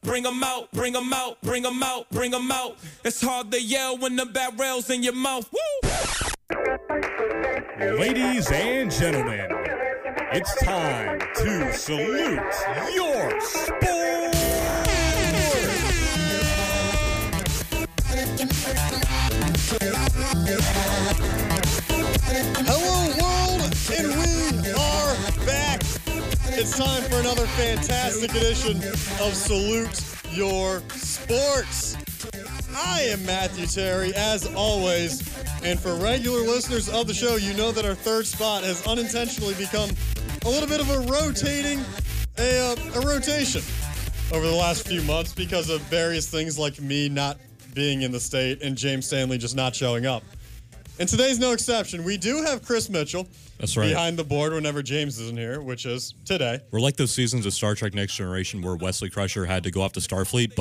bring 'em out, bring 'em out, bring 'em out, bring 'em out. It's hard to yell when the barrel's in your mouth. Woo! Ladies and gentlemen, it's time to salute your sport. Hello, world, and we are back. It's time for another fantastic edition of Salute Your Sports. I am Matthew Terry, as always, and for regular listeners of the show, you know that our third spot has unintentionally become a little bit of a rotation over the last few months because of various things like me not being in the state and James Stanley just not showing up. And today's no exception. We do have Chris Mitchell. That's right. Behind the board whenever James isn't here, which is today. We're like those seasons of Star Trek Next Generation where Wesley Crusher had to go off to Starfleet,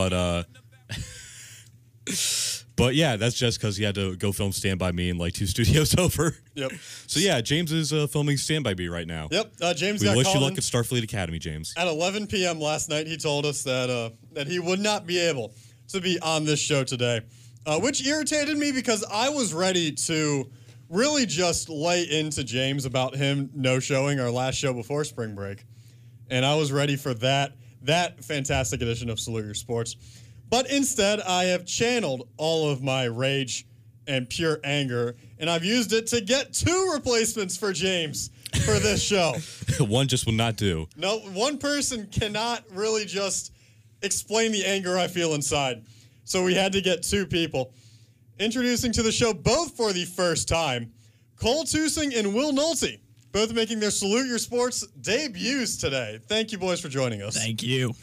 but yeah, that's just because he had to go film Stand By Me in like 2 studios over. Yep. So yeah, James is filming Stand By Me right now. Yep. James We got wish called you luck in at Starfleet Academy, James. at 11 p.m. last night. He told us that he would not be able to be on this show today, which irritated me because I was ready to really just lay into James about him no-showing our last show before spring break. And I was ready for that fantastic edition of Salute Your Sports. But instead, I have channeled all of my rage and pure anger, and I've used it to get 2 replacements for James for this show. One just will not do. No, one person cannot really just explain the anger I feel inside. So we had to get 2 people. Introducing to the show, both for the first time, Cole Tusing and Will Nolte, both making their Salute Your Sports debuts today. Thank you, boys, for joining us. Thank you.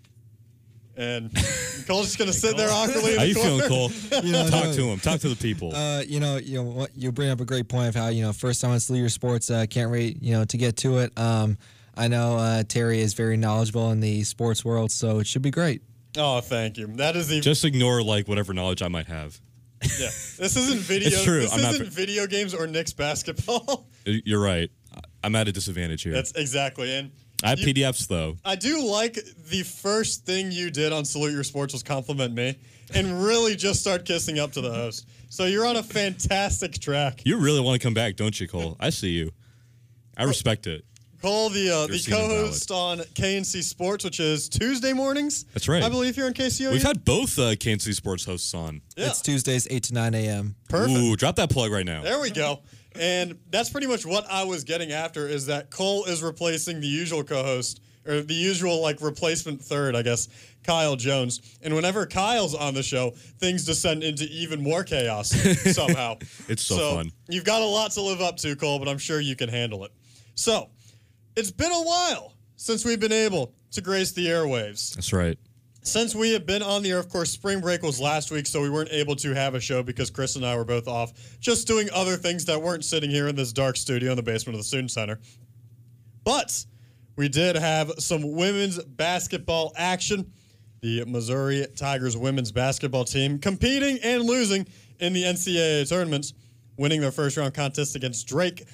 And Cole's just going to sit there awkwardly in How the you corner. feeling, Cole? Talk to him. Talk to the people. You bring up a great point of how, first time on Salute Your Sports, can't wait, to get to it. I know Terry is very knowledgeable in the sports world, so it should be great. Oh, thank you. That is the Just ignore like whatever knowledge I might have. yeah. This isn't video. It's true. This I'm not isn't video games or Knicks basketball. You're right. I'm at a disadvantage here. That's exactly. And I have PDFs though. I do like the first thing you did on Salute Your Sports was compliment me and really just start kissing up to the host. So you're on a fantastic track. You really want to come back, don't you, Cole? I see you. I respect it. Cole, the seen and co-host on KNC Sports, which is Tuesday mornings. That's right. I believe here on KCOU. We've had both KNC Sports hosts on. Yeah. It's Tuesdays, 8 to 9 a.m. Perfect. Ooh, drop that plug right now. There we go. And that's pretty much what I was getting after is that Cole is replacing the usual co-host, or the usual replacement third, I guess, Kyle Jones. And whenever Kyle's on the show, things descend into even more chaos somehow. It's so fun. You've got a lot to live up to, Cole, but I'm sure you can handle it. So, it's been a while since we've been able to grace the airwaves. That's right. Since we have been on the air, of course, spring break was last week, so we weren't able to have a show because Chris and I were both off just doing other things that weren't sitting here in this dark studio in the basement of the Student Center. But we did have some women's basketball action. The Missouri Tigers women's basketball team competing and losing in the NCAA tournaments, winning their first-round contest against Drake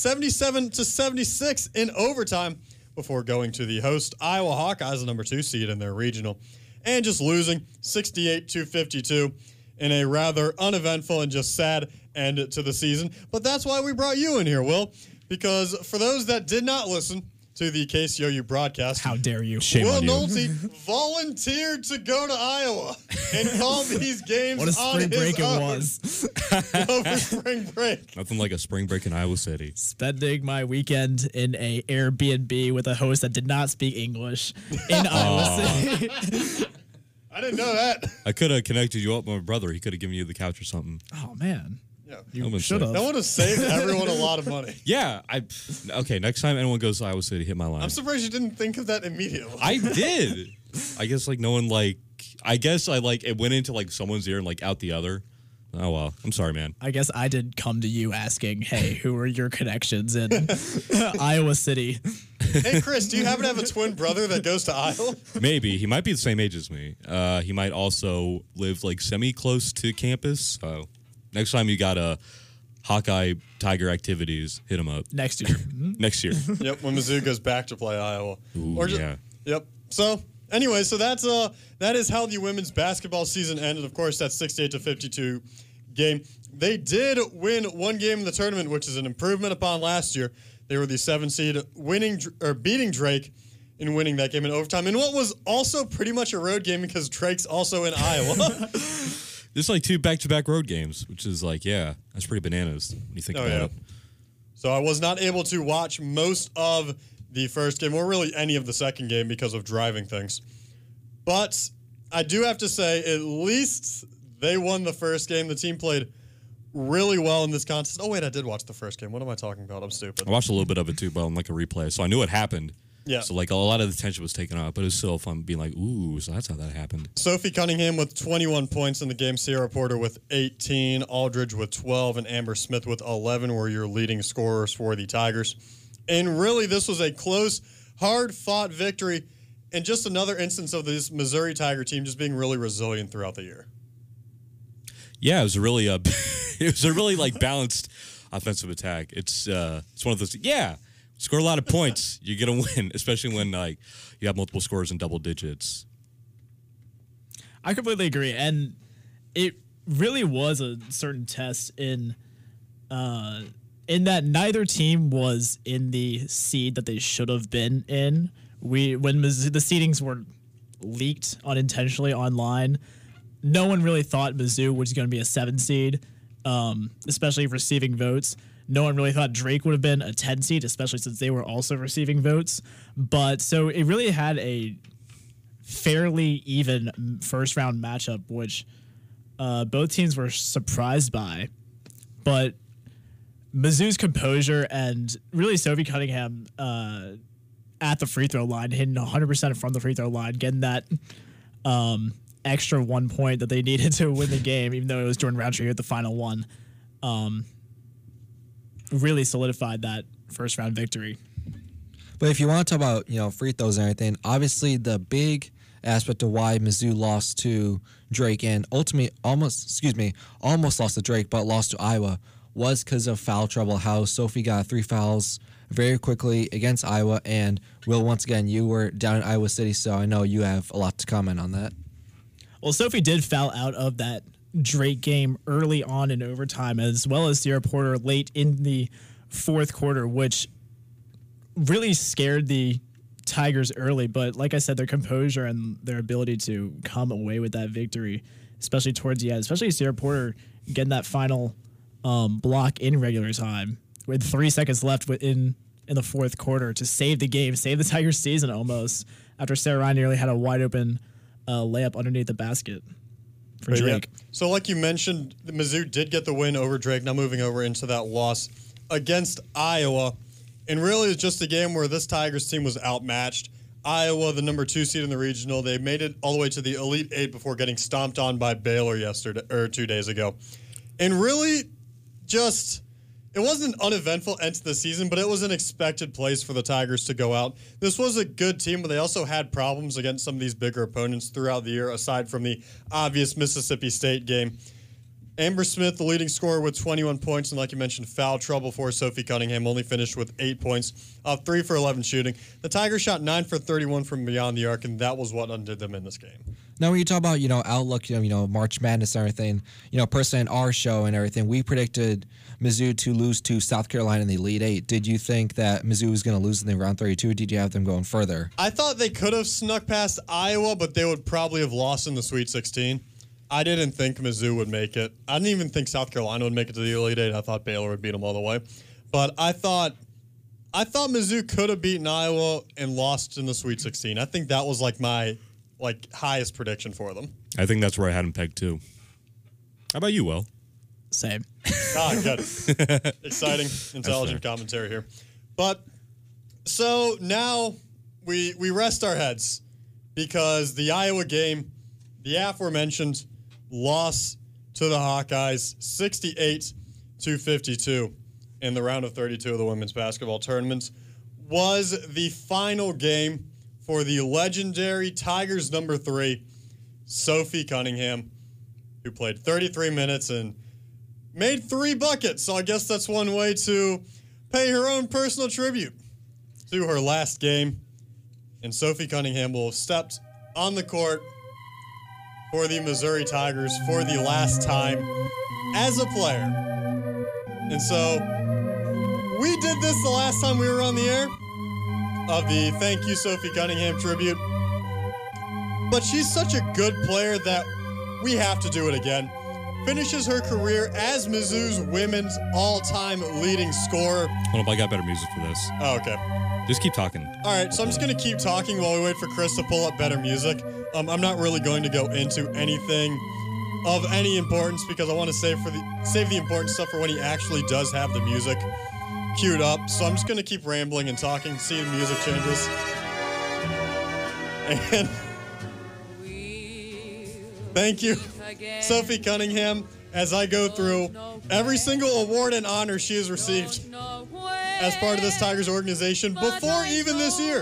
77-76 in overtime before going to the host Iowa Hawkeyes, the number 2 seed in their regional, and just losing 68-52 in a rather uneventful and just sad end to the season. But that's why we brought you in here, Will, because for those that did not listen to the KCOU broadcast, How dare you? Shame Will on you. Nolte volunteered to go to Iowa and call these games What a on spring his break own it was. over spring break. Nothing like a spring break in Iowa City. Spending my weekend in a Airbnb with a host that did not speak English in Iowa City. I didn't know that. I could have connected you up with my brother. He could have given you the couch or something. Oh, man. Yeah. You should have. That would have saved everyone a lot of money. Yeah. Okay, next time anyone goes to Iowa City, hit my line. I'm surprised you didn't think of that immediately. I did. I guess no one I guess it went into someone's ear and out the other. Oh, well. I'm sorry, man. I guess I did come to you asking, hey, who are your connections in Iowa City? Hey, Chris, do you happen to have a twin brother that goes to Iowa? Maybe. He might be the same age as me. He might also live semi-close to campus. So next time you got a Hawkeye Tiger activities, hit him up. Next year. Next year. Yep, when Mizzou goes back to play Iowa. Ooh, Or just, yeah. Yep. So, Anyway, so that is how the women's basketball season ended. Of course, that 68-52 game. They did win one game in the tournament, which is an improvement upon last year. They were the 7 seed, beating Drake in winning that game in overtime. And what was also pretty much a road game because Drake's also in Iowa. There's like 2 back-to-back road games, which is like, yeah, that's pretty bananas when you think about it. So I was not able to watch most of the first game, or really any of the second game because of driving things. But I do have to say, at least they won the first game. The team played really well in this contest. Oh, wait, I did watch the first game. What am I talking about? I'm stupid. I watched a little bit of it too, but on like a replay, so I knew it happened. Yeah. So like a lot of the tension was taken off, but it was still fun being like, ooh, so that's how that happened. Sophie Cunningham with 21 points in the game, Sierra Porter with 18, Aldridge with 12, and Amber Smith with 11 were your leading scorers for the Tigers. And really, this was a close, hard-fought victory, and just another instance of this Missouri Tiger team just being really resilient throughout the year. Yeah, it was a really like balanced offensive attack. It's one of those. Yeah, score a lot of points, you're gonna win, especially when like you have multiple scores in double digits. I completely agree, and it really was a certain test in that neither team was in the seed that they should have been in. When the seedings were leaked unintentionally online, no one really thought Mizzou was going to be a 7 seed, especially receiving votes. No one really thought Drake would have been a 10 seed, especially since they were also receiving votes. But so it really had a fairly even first round matchup, which both teams were surprised by. But Mizzou's composure and really Sophie Cunningham at the free throw line, hitting 100% from the free throw line, getting that extra 1 point that they needed to win the game, even though it was Jordan Roundtree at the final one, really solidified that first round victory. But if you want to talk about, free throws and everything, obviously the big aspect of why Mizzou lost to Drake and ultimately almost lost to Drake, but lost to Iowa was because of foul trouble, how Sophie got 3 fouls very quickly against Iowa. And Will, once again, you were down in Iowa City, so I know you have a lot to comment on that. Well, Sophie did foul out of that Drake game early on in overtime, as well as Sierra Porter late in the fourth quarter, which really scared the Tigers early. But like I said, their composure and their ability to come away with that victory, especially towards the end, especially Sierra Porter getting that final block in regular time with 3 seconds left in the fourth quarter to save the game, save the Tigers season almost, after Sarah Ryan nearly had a wide open layup underneath the basket for Drake. Yeah. So like you mentioned, Mizzou did get the win over Drake. Now moving over into that loss against Iowa. And really it's just a game where this Tigers team was outmatched. Iowa, the number 2 seed in the regional, they made it all the way to the Elite 8 before getting stomped on by Baylor 2 days ago. And really just, it wasn't an uneventful end to the season, but it was an expected place for the Tigers to go out. This was a good team, but they also had problems against some of these bigger opponents throughout the year, aside from the obvious Mississippi State game. Amber Smith, the leading scorer with 21 points, and like you mentioned, foul trouble for Sophie Cunningham, only finished with 8 points, 3 for 11 shooting. The Tigers shot 9 for 31 from beyond the arc, and that was what undid them in this game. Now, when you talk about, outlook, March Madness and everything, personally in our show and everything, we predicted Mizzou to lose to South Carolina in the Elite 8. Did you think that Mizzou was going to lose in the round 32, or did you have them going further? I thought they could have snuck past Iowa, but they would probably have lost in the Sweet 16. I didn't think Mizzou would make it. I didn't even think South Carolina would make it to the Elite 8. I thought Baylor would beat them all the way. But I thought Mizzou could have beaten Iowa and lost in the Sweet 16. I think that was my highest prediction for them. I think that's where I had them pegged too. How about you, Will? Same. Good. Exciting, intelligent commentary here. But so now we rest our heads because the Iowa game, the aforementioned loss to the Hawkeyes, 68-52 in the round of 32 of the women's basketball tournament, was the final game for the legendary Tigers number 3, Sophie Cunningham, who played 33 minutes and made 3 buckets. So I guess that's one way to pay her own personal tribute to her last game. And Sophie Cunningham will have stepped on the court for the Missouri Tigers for the last time as a player. And so we did this the last time we were on the air of the Thank You Sophie Cunningham tribute. But she's such a good player that we have to do it again. Finishes her career as Mizzou's women's all-time leading scorer. Hold on, I got better music for this. Oh, okay. Just keep talking. All right, so I'm just going to keep talking while we wait for Chris to pull up better music. I'm not really going to go into anything of any importance because I want to save the important stuff for when he actually does have the music queued up. So I'm just going to keep rambling and talking, see the music changes. And thank you, Sophie Cunningham, as I go through every single award and honor she has received as part of this Tigers organization before even this year.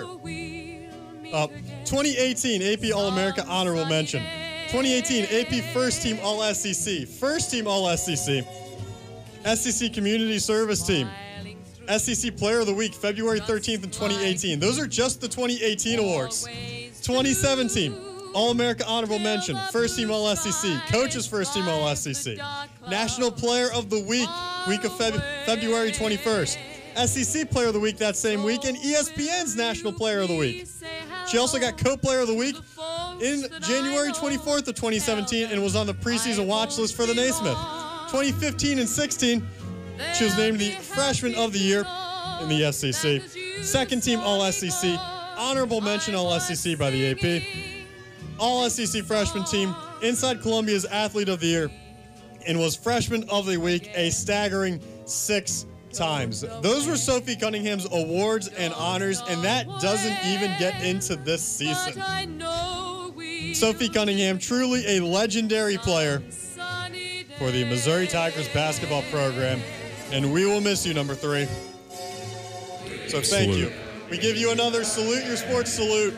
2018 AP All-America Honorable Mention. 2018 AP First Team All-SEC. First Team All-SEC. SEC Community Service Team. SEC Player of the Week, February 13th in 2018. Those are just the 2018 awards. 2017, All-America Honorable Mention, First Team All-SEC, Coaches First Team All-SEC, National Player of the Week, week of February 21st, SEC Player of the Week that same week, and ESPN's National Player of the Week. She also got Co-Player of the Week in January 24th of 2017 and was on the preseason watch list for the Naismith. 2015 and 16, she was named the Freshman of the Year in the SEC. Second Team All-SEC, Honorable Mention All-SEC by the AP. All-SEC Freshman Team, Inside Columbia's Athlete of the Year, and was Freshman of the Week a staggering 6 times. Those were Sophie Cunningham's awards and honors, and that doesn't even get into this season. Sophie Cunningham, truly a legendary player for the Missouri Tigers basketball program, and we will miss you, number 3. So thank you. We give you another Salute Your Sports salute.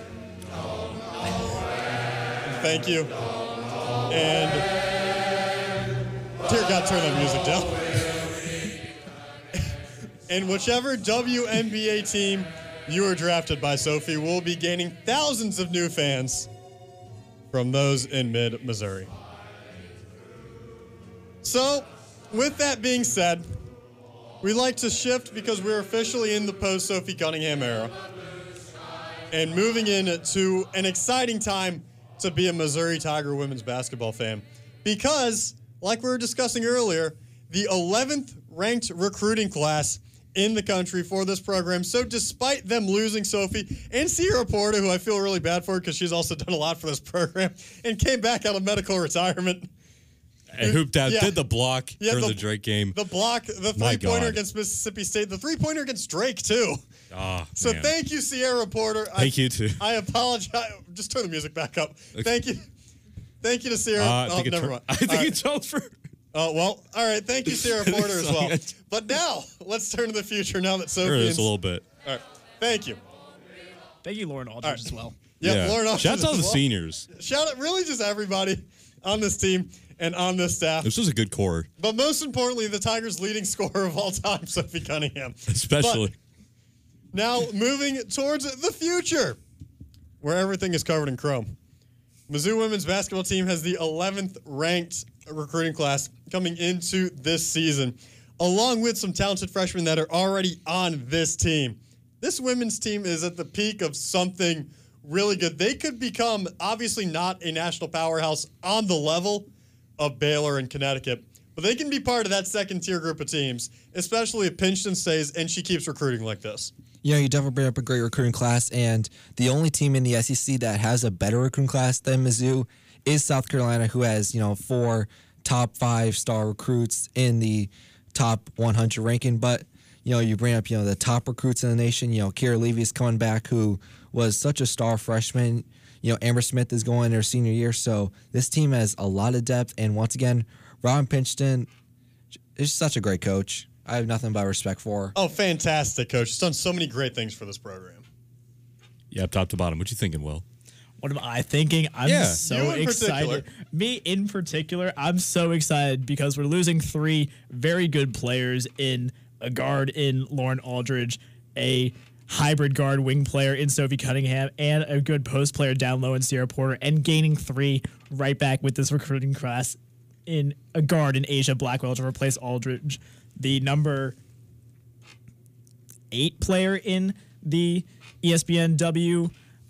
Thank you. And dear God, turn that music down. And whichever WNBA team you were drafted by, Sophie, will be gaining thousands of new fans from those in mid-Missouri. So, with that being said, we like to shift because we're officially in the post-Sophie Cunningham era and moving into an exciting time to be a Missouri Tiger women's basketball fan because, like we were discussing earlier, the 11th ranked recruiting class in the country for this program. So despite them losing Sophie and Sierra Porter, who I feel really bad for because she's also done a lot for this program and came back out of medical retirement. And hooped out, Yeah. did the block during the Drake game. The block, the My three-pointer God. against Mississippi State, the three-pointer against Drake, too. Oh, So man. thank you, Sierra Porter. Thank you, too. I apologize. Just turn the music back up. Thank you. Thank you to Sierra. I Oh, think never mind. I think All right. it's over. Oh, well, all right. Thank you, Sierra Porter, as well. It's- But now, let's turn to the future now that Sophie Sure, is... it's a little bit. All right. Thank you. Thank you, Lauren Aldridge, as well. Yep, Lauren Austin Shouts out to as the well. seniors. Shout out really just everybody on this team and on this staff. This was a good core, But most importantly, the Tigers' leading scorer of all time, Sophie Cunningham. especially. But now moving towards the future, where everything is covered in chrome. Mizzou women's basketball team has the 11th ranked recruiting class coming into this season, along with some talented freshmen that are already on this team. This women's team is at the peak of something really good. They could become, obviously not a national powerhouse on the level of Baylor and Connecticut, but they can be part of that second-tier group of teams, especially if Pinchton stays and she keeps recruiting like this. You know, you definitely bring up a great recruiting class, and the only team in the SEC that has a better recruiting class than Mizzou is South Carolina, who has, 4 top 5-star recruits in the top 100 ranking. But, you bring up, the top recruits in the nation. Kira Levy is coming back, who was such a star freshman. Amber Smith is going her senior year. So this team has a lot of depth. And once again, Robin Pinchton is such a great coach. I have nothing but respect for her. Oh, fantastic, coach. She's done so many great things for this program. Yeah, top to bottom. What you thinking, Will? What am I thinking? I'm Yeah. so You in excited. Me in particular, I'm so excited because we're losing 3 very good players in a guard in Lauren Aldridge, a hybrid guard wing player in Sophie Cunningham and a good post player down low in Sierra Porter, and gaining 3 right back with this recruiting class in a guard in Asia Blackwell to replace Aldridge, the number 8 player in the ESPNW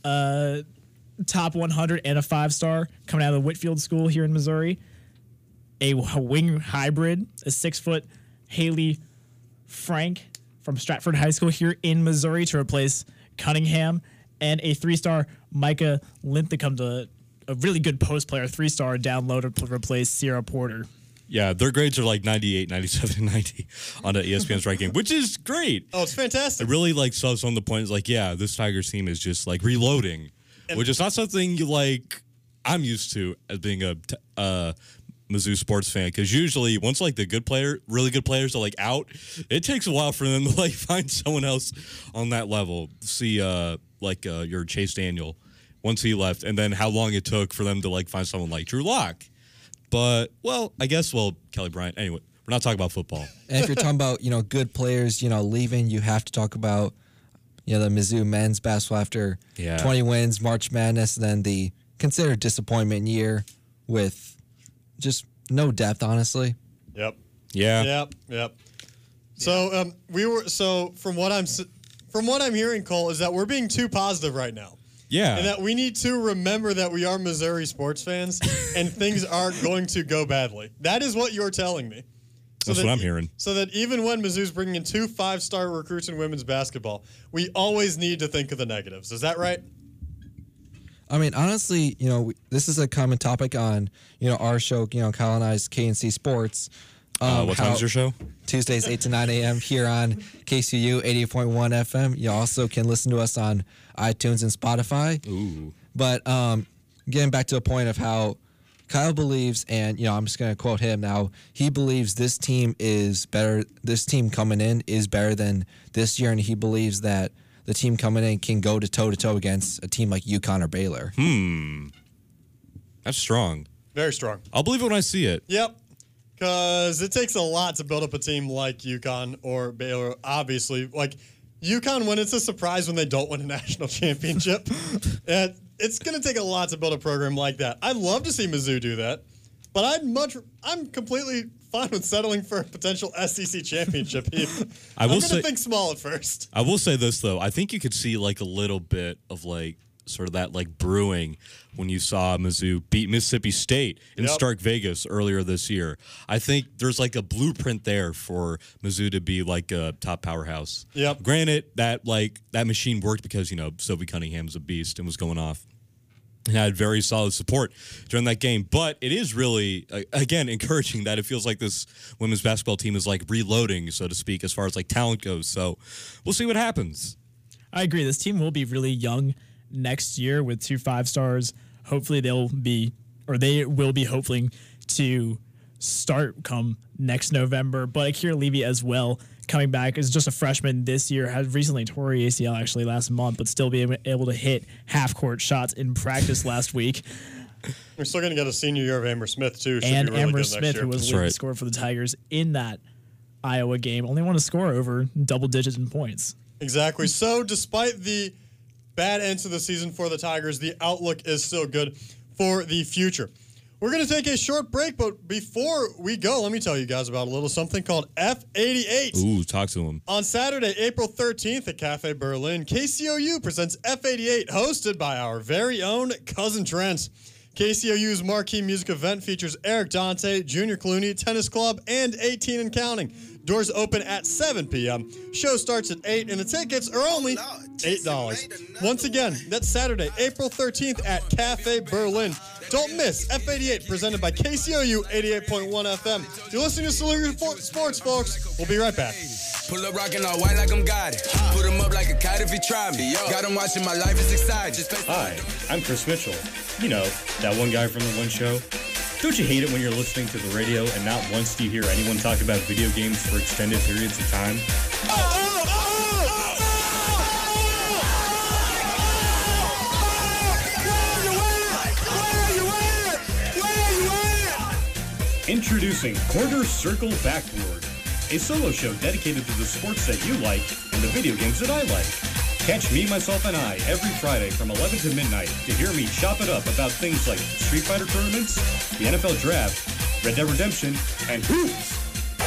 top 100 and a 5-star coming out of the Whitfield School here in Missouri. A wing hybrid, a 6-foot Haley Frank from Stratford High School here in Missouri to replace Cunningham, and a 3-star Micah Linthicum, a really good post player, 3-star down low to replace Sierra Porter. Yeah, their grades are like 98, 97, and 90 on the ESPN's ranking, which is great. Oh, it's fantastic. It really like solves some of the points. Like, yeah, this Tigers team is just like reloading, which is not something you like. I'm used to as being a Mizzou sports fan, because usually once like the really good players are like out, it takes a while for them to like find someone else on that level. See, your Chase Daniel once he left, and then how long it took for them to like find someone like Drew Lock. But Kelly Bryant. Anyway, we're not talking about football. And if you're talking about good players leaving, you have to talk about the Mizzou men's basketball after 20 wins, March Madness, and then the considered disappointment year with just no depth, honestly. Yep. Yeah. Yep. So from what I'm hearing, Cole, is that we're being too positive right now. Yeah. And that we need to remember that we are Missouri sports fans and things are going to go badly. That is what you're telling me. That's what I'm hearing. So that even when Mizzou's bringing in 2 5-star recruits in women's basketball, we always need to think of the negatives. Is that right? I mean, honestly, this is a common topic on, our show, Kyle and I's KNC Sports. What time's your show? Tuesdays, 8 to 9 a.m. here on KCU 88.1 FM. You also can listen to us on iTunes and Spotify. Ooh. But getting back to the point of how Kyle believes, and, I'm just going to quote him now, he believes this team is better, this team coming in is better than this year, and he believes that the team coming in can go to toe-to-toe against a team like UConn or Baylor. That's strong. Very strong. I'll believe it when I see it. Yep. Because it takes a lot to build up a team like UConn or Baylor, obviously. Like, UConn, when it's a surprise when they don't win a national championship, and it's going to take a lot to build a program like that. I'd love to see Mizzou do that, but I'm completely fine with settling for a potential SEC championship. I'm going to think small at first. I will say this, though. I think you could see, like, a little bit of, like, sort of that, like, brewing when you saw Mizzou beat Mississippi State in Stark Vegas earlier this year. I think there's, like, a blueprint there for Mizzou to be, like, a top powerhouse. Yep. Granted, that machine worked because, Sophie Cunningham's a beast and was going off. And had very solid support during that game. But it is really, again, encouraging that it feels like this women's basketball team is, like, reloading, so to speak, as far as, like, talent goes. So we'll see what happens. I agree. This team will be really young next year with 2 5-stars. Hopefully they will be hoping to start come next November. But Akira Levy as well, coming back as just a freshman this year, had recently tore ACL actually last month, but still be able to hit half-court shots in practice last week. We're still going to get a senior year of Amber Smith, too. And Amber Smith, who was leading scorer for the Tigers in that Iowa game, only want to score over double digits in points. Exactly. So despite the bad end to the season for the Tigers, the outlook is still good for the future. We're going to take a short break, but before we go, let me tell you guys about a little something called F88. Ooh, talk to him. On Saturday, April 13th at Cafe Berlin, KCOU presents F88, hosted by our very own Cousin Trent. KCOU's marquee music event features Eric Dante, Junior Clooney, Tennis Club, and 18 and Counting. Doors open at 7 p.m. Show starts at 8, and the tickets are only $8. Once again, that's Saturday, April 13th at Cafe Berlin. Don't miss F88, presented by KCOU 88.1 FM. You're listening to Salute Sports, folks. We'll be right back. Pull up rockin' all white like I'm God. Put him up like a kite if he try me. Got him watching, my life is exciting. Hi, I'm Chris Mitchell. You know, that one guy from the one show. Don't you hate it when you're listening to the radio and not once do you hear anyone talk about video games for extended periods of time? Introducing Quarter Circle Backboard, a solo show dedicated to the sports that you like and the video games that I like. Catch Me, Myself, and I every Friday from 11 to midnight to hear me chop it up about things like Street Fighter tournaments, the NFL Draft, Red Dead Redemption, and hoops.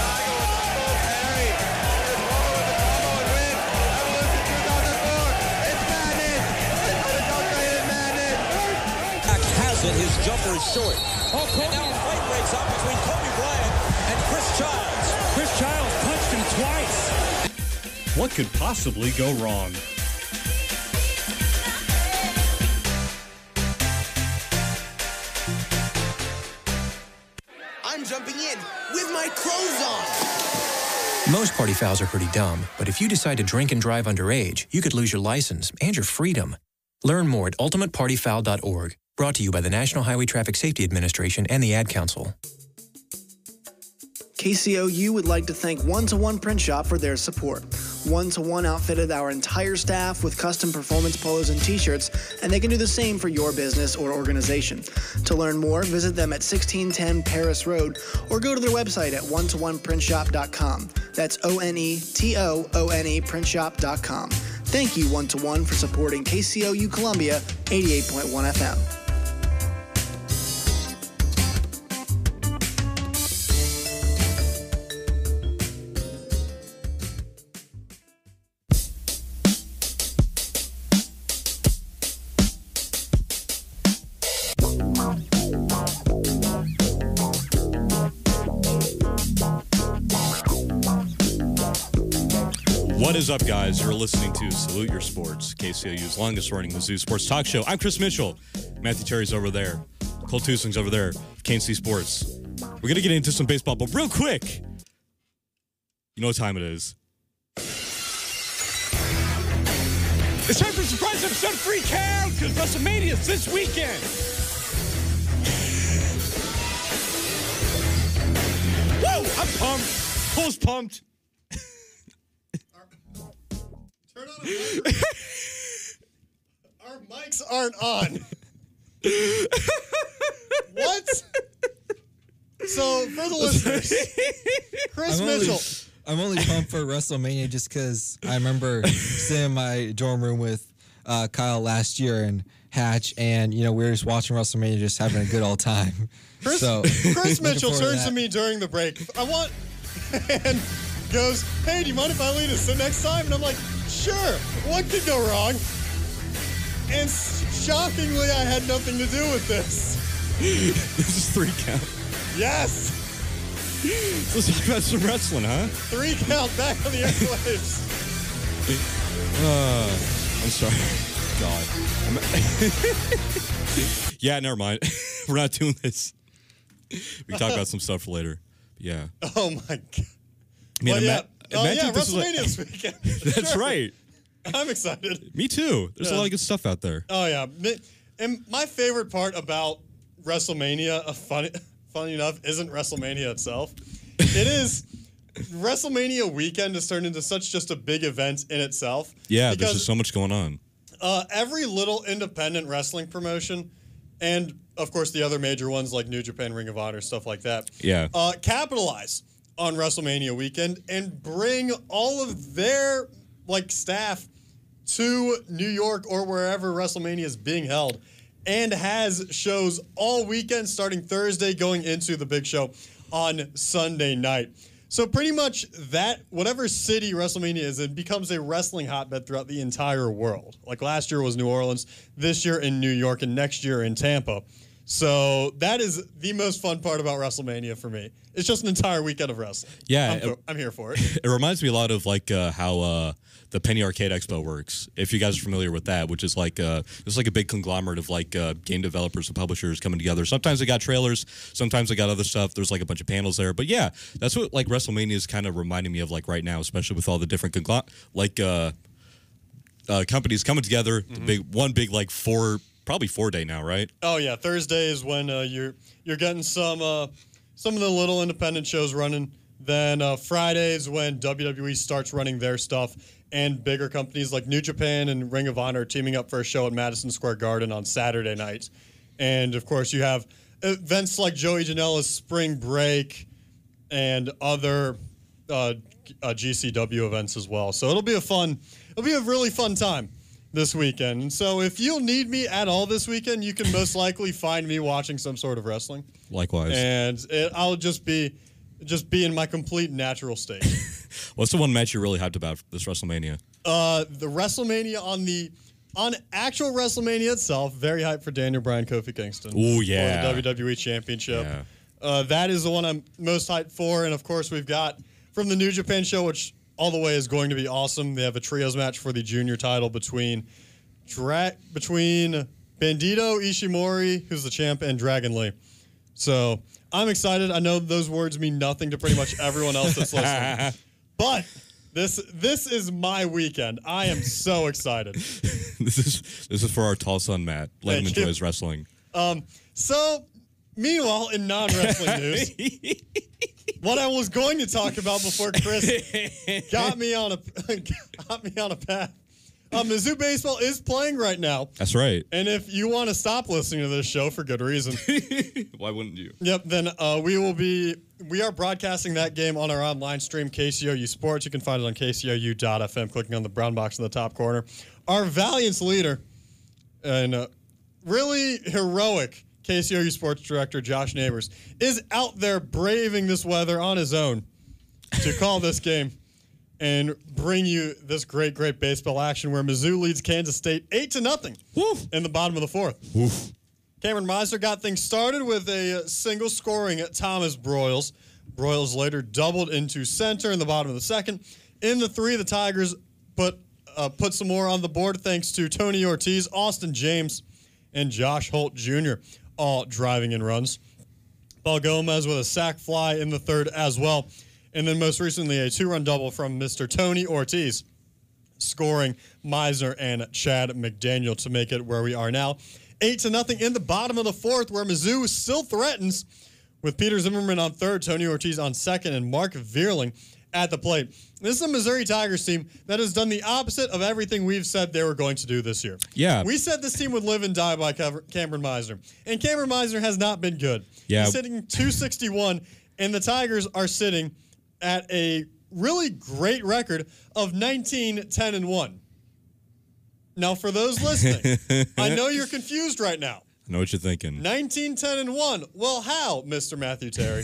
Has it. His jumper is short. And now a fight breaks out between Kobe Bryant and Chris Childs. Chris Childs punched him twice. What could possibly go wrong? I'm jumping in with my clothes on. Most party fouls are pretty dumb, but if you decide to drink and drive underage, you could lose your license and your freedom. Learn more at ultimatepartyfoul.org. Brought to you by the National Highway Traffic Safety Administration and the Ad Council. KCOU would like to thank One-to-One Print Shop for their support. One-to-One outfitted our entire staff with custom performance polos and t-shirts, and they can do the same for your business or organization. To learn more, visit them at 1610 Paris Road or go to their website at one-to-oneprintshop.com. That's ONETOONE printshop.com. Thank you, One-to-One, for supporting KCOU Columbia 88.1 FM. What is up, guys? You're listening to Salute Your Sports, KCOU's longest-running Mizzou sports talk show. I'm Chris Mitchell. Matthew Terry's over there. Cole Tusing's over there. KC Sports. We're going to get into some baseball, but real quick, you know what time it is. It's time for a surprise episode of Free Count, because WrestleMania's this weekend. Whoa, I'm pumped. Cole's pumped. Turn on a mic. Our mics aren't on. What? So, for the listeners, Chris Mitchell. I'm only pumped for WrestleMania just because I remember sitting in my dorm room with Kyle last year and Hatch, and we were just watching WrestleMania, just having a good old time. Chris Mitchell turns to me during the break. And goes, "Hey, do you mind if I lead us the next time?" And I'm like, "Sure. What could go wrong?" And shockingly, I had nothing to do with this. This is 3 count. Yes. Let's talk about some wrestling, huh? 3 count back on the airwaves. I'm sorry. God. Yeah, never mind. We're not doing this. We can talk about some stuff for later. Yeah. Oh, my God. I mean, yeah, WrestleMania this weekend. That's Sure. right. I'm excited. Me too. There's a lot of good stuff out there. Oh, yeah. And my favorite part about WrestleMania, funny enough, isn't WrestleMania itself. It is WrestleMania weekend has turned into such just a big event in itself. Yeah, there's just so much going on. Every little independent wrestling promotion, and of course the other major ones like New Japan, Ring of Honor, stuff like that, capitalize on WrestleMania weekend and bring all of their staff to New York or wherever WrestleMania is being held, and has shows all weekend starting Thursday going into the big show on Sunday night. So pretty much that, whatever city WrestleMania is in, becomes a wrestling hotbed throughout the entire world. Like last year was New Orleans, this year in New York, and next year in Tampa. So that is the most fun part about WrestleMania for me. It's just an entire weekend of wrestling. Yeah. I'm here for it. It reminds me a lot of how the Penny Arcade Expo works, if you guys are familiar with that, which is it's like a big conglomerate of game developers and publishers coming together. Sometimes they got trailers, sometimes they got other stuff. There's a bunch of panels there. But yeah, that's what WrestleMania is kind of reminding me of right now, especially with all the different companies coming together. Mm-hmm. One big probably 4 day now, right? Oh yeah, Thursday is when you're getting some of the little independent shows running. Then Fridays when WWE starts running their stuff, and bigger companies like New Japan and Ring of Honor are teaming up for a show at Madison Square Garden on Saturday night. And of course, you have events like Joey Janela's Spring Break and other GCW events as well. So it'll be a really fun time this weekend. And so if you'll need me at all this weekend, you can most likely find me watching some sort of wrestling. Likewise. And I'll just be in my complete natural state. What's the one match you're really hyped about this WrestleMania? The WrestleMania on actual WrestleMania itself, very hyped for Daniel Bryan, Kofi Kingston. Oh, yeah. For the WWE Championship. Yeah. That is the one I'm most hyped for. And, of course, we've got from the New Japan show, which all the way is going to be awesome. They have a trios match for the junior title between Bandito Ishimori, who's the champ, and Dragon Lee. So I'm excited. I know those words mean nothing to pretty much everyone else that's listening. But this is my weekend. I am so excited. This is for our tall son, Matt. Let him enjoy his wrestling. So, meanwhile, in non-wrestling news, what I was going to talk about before Chris got me on a path. Mizzou baseball is playing right now. That's right. And if you want to stop listening to this show for good reason, why wouldn't you? Yep. Then we are broadcasting that game on our online stream, KCOU Sports. You can find it on KCOU.FM, clicking on the brown box in the top corner. Our Valiance leader and really heroic KCOU Sports Director Josh Neighbors is out there braving this weather on his own to call this game and bring you this great baseball action where Mizzou leads Kansas State 8-0 in the bottom of the fourth. Woof. Cameron Meisner got things started with a single scoring at Thomas Broyles. Broyles later doubled into center in the bottom of the second. In the three, the Tigers put some more on the board thanks to Tony Ortiz, Austin James, and Josh Holt Jr., all driving in runs. Paul Gomez with a sac fly in the third as well. And then most recently, a two-run double from Mr. Tony Ortiz, scoring Meisner and Chad McDaniel to make it where we are now. 8-0 in the bottom of the fourth, where Mizzou still threatens with Peter Zimmerman on third, Tony Ortiz on second, and Mark Vierling at the plate. This is a Missouri Tigers team that has done the opposite of everything we've said they were going to do this year. Yeah. We said this team would live and die by Cameron Meisner, and Cameron Meisner has not been good. Yeah. He's sitting 261, and the Tigers are sitting at a really great record of 19-10-1. Now, for those listening, I know you're confused right now. I know what you're thinking. 19-10-1. Well, how, Mr. Matthew Terry,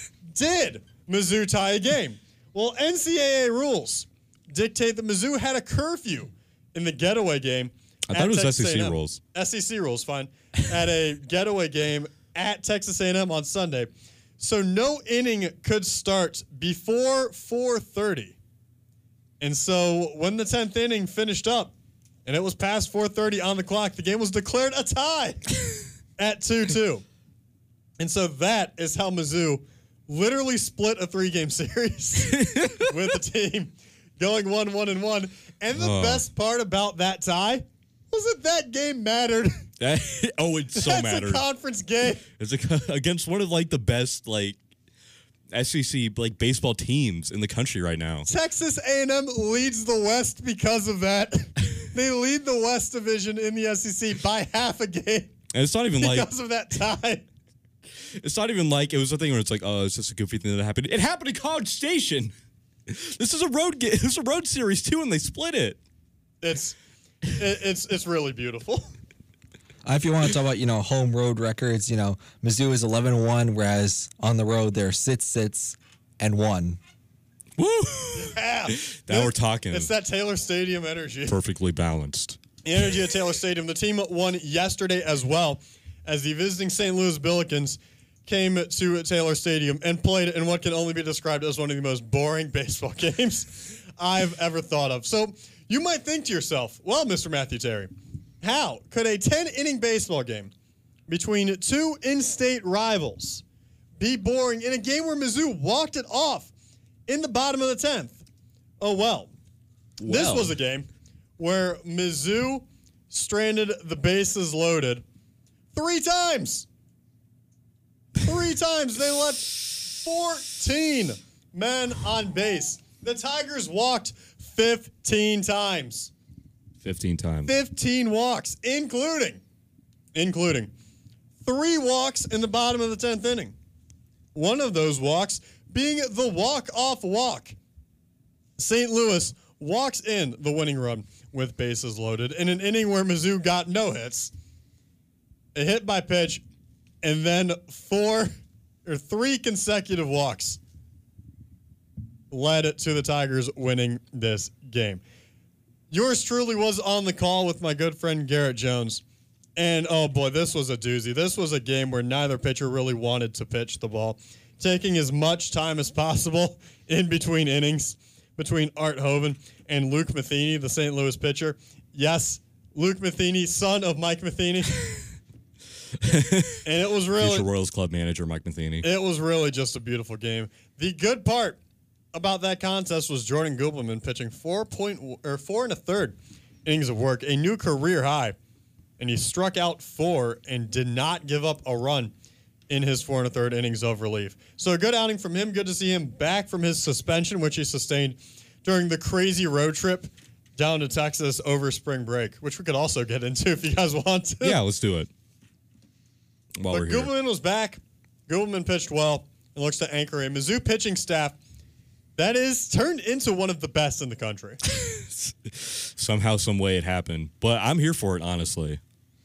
did Mizzou tie a game? Well, NCAA rules dictate that Mizzou had a curfew in the getaway game. I thought it was Texas SEC A&M. rules. SEC rules, fine. At a getaway game at Texas A&M on Sunday. So no inning could start before 4:30. And so when the 10th inning finished up and it was past 4:30 on the clock, the game was declared a tie at 2-2. And so that is how Mizzou literally split a 3-game series with the team going 1-1-1. And the best part about that tie was that game mattered. It so mattered. That's a conference game. It's against one of the best SEC baseball teams in the country right now. Texas A&M leads the West because of that. They lead the West Division in the SEC by half a game. And it's not even because of that tie. It's not even it was a thing where it's it's just a goofy thing that happened. It happened in College Station. This is a road game. It's a road series too, and they split it. It's really beautiful. If you want to talk about, home road records, Mizzou is 11-1, whereas on the road they're 6-1. Woo! Yeah. Now we're talking. It's that Taylor Stadium energy. Perfectly balanced. The energy at Taylor Stadium. The team won yesterday as well as the visiting St. Louis Billikens came to Taylor Stadium and played in what can only be described as one of the most boring baseball games I've ever thought of. So you might think to yourself, well, Mr. Matthew Terry, how could a 10-inning baseball game between two in-state rivals be boring in a game where Mizzou walked it off in the bottom of the 10th? Oh, well. This was a game where Mizzou stranded the bases loaded 3 times. 3 times. They left 14 men on base. The Tigers walked 15 times. 15 times. 15 walks, including 3 walks in the bottom of the 10th inning. One of those walks being the walk-off walk. St. Louis walks in the winning run with bases loaded in an inning where Mizzou got no hits, a hit by pitch, and then 3 consecutive walks led to the Tigers winning this game. Yours truly was on the call with my good friend Garrett Jones. And, oh boy, this was a doozy. This was a game where neither pitcher really wanted to pitch the ball, taking as much time as possible in between innings between Art Hoven and Luke Matheny, the St. Louis pitcher. Yes, Luke Matheny, son of Mike Matheny. And it was really... Future Royals Club manager Mike Matheny. It was really just a beautiful game. The good part about that contest was Jordan Gubelman pitching 4 1/3 innings of work, a new career high. And he struck out 4 and did not give up a run in his 4 1/3 innings of relief. So a good outing from him. Good to see him back from his suspension, which he sustained during the crazy road trip down to Texas over spring break, which we could also get into if you guys want to. Yeah, let's do it. While But we're here. Gubelman was back. Gubelman pitched well and looks to anchor a Mizzou pitching staff that is turned into one of the best in the country. Somehow, some way it happened. But I'm here for it, honestly.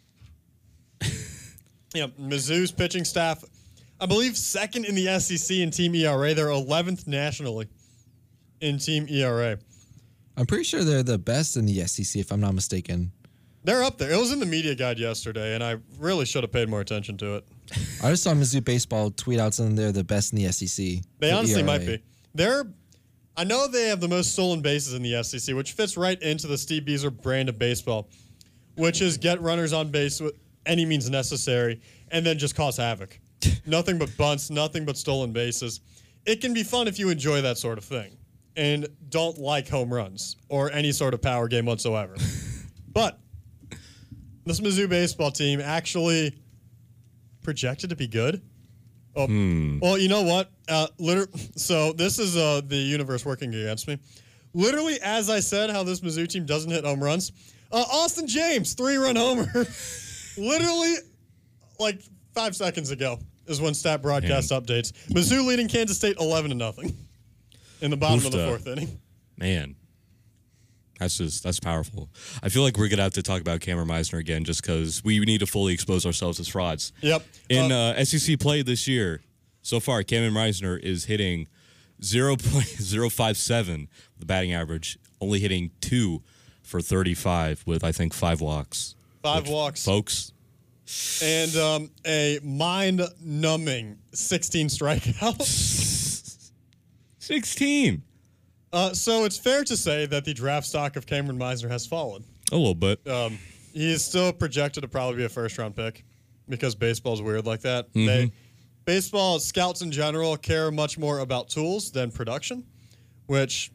Yeah, Mizzou's pitching staff, I believe, second in the SEC in team ERA. They're 11th nationally in team ERA. I'm pretty sure they're the best in the SEC, if I'm not mistaken. They're up there. It was in the media guide yesterday, and I really should have paid more attention to it. I just saw Mizzou Baseball tweet out saying they're the best in the SEC. They for honestly ERA. might be. I know they have the most stolen bases in the SEC, which fits right into the Steve Beazer brand of baseball, which is get runners on base with any means necessary and then just cause havoc. Nothing but bunts, nothing but stolen bases. It can be fun if you enjoy that sort of thing and don't like home runs or any sort of power game whatsoever. But this Mizzou baseball team actually projected to be good. Oh, well, you know what? So this is the universe working against me. Literally, as I said, how this Mizzou team doesn't hit home runs. Austin James, 3-run homer. Literally, like 5 seconds ago is when Stat Broadcast updates. Mizzou leading Kansas State 11-0 in the bottom of the 4th inning. Man, that's powerful. I feel like we're gonna have to talk about Cameron Meisner again, just because we need to fully expose ourselves as frauds. Yep. In SEC play this year, so far, Cameron Meisner is hitting 0.057 the batting average, only hitting 2 for 35 with I think 5 walks. 5 walks, folks, and a mind-numbing 16 strikeouts. 16. So it's fair to say that the draft stock of Cameron Meisner has fallen. A little bit. He is still projected to probably be a first-round pick because baseball's weird like that. Mm-hmm. Baseball scouts in general care much more about tools than production, which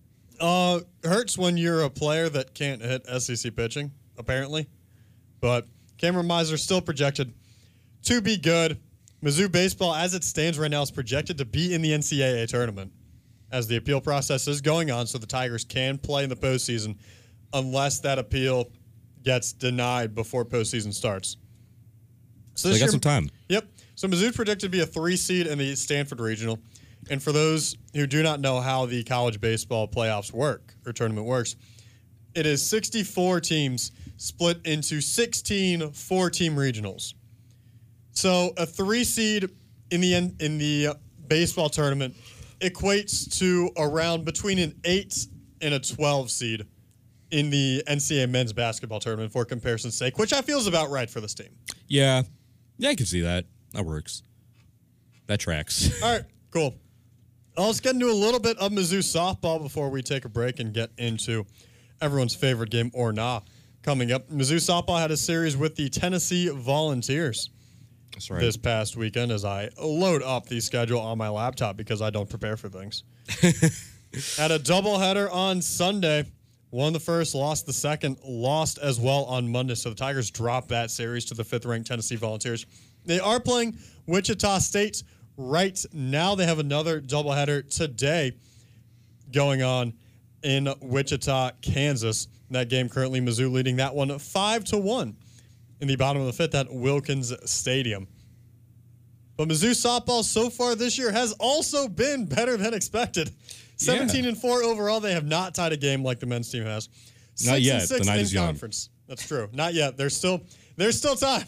hurts when you're a player that can't hit SEC pitching, apparently. But Cameron Meisner still projected to be good. Mizzou baseball, as it stands right now, is projected to be in the NCAA tournament as the appeal process is going on, so the Tigers can play in the postseason unless that appeal gets denied before postseason starts. So they got some time. Yep. So Mizzou predicted to be a 3 seed in the Stanford Regional. And for those who do not know how the college baseball playoffs work or tournament works, it is 64 teams split into 16 4-team regionals. So a 3 seed in the baseball tournament equates to around between an 8 and a 12 seed in the NCAA men's basketball tournament for comparison's sake, which I feel is about right for this team. Yeah, I can see that. That works. That tracks. All right, cool. Let's get into a little bit of Mizzou softball before we take a break and get into everyone's favorite game, or not, coming up. Mizzou softball had a series with the Tennessee Volunteers. That's right. This past weekend as I load up the schedule on my laptop because I don't prepare for things. Had a doubleheader on Sunday. Won the first, lost the second, lost as well on Monday. So the Tigers dropped that series to the 5th-ranked Tennessee Volunteers. They are playing Wichita State right now. They have another doubleheader today going on in Wichita, Kansas. That game currently Mizzou leading that one 5-1 in the bottom of the 5th at Wilkins Stadium. But Mizzou softball so far this year has also been better than expected. 17-4 overall. They have not tied a game like the men's team has. Not yet. 6-6 The night in is young. conference. That's true. Not yet. There's still time.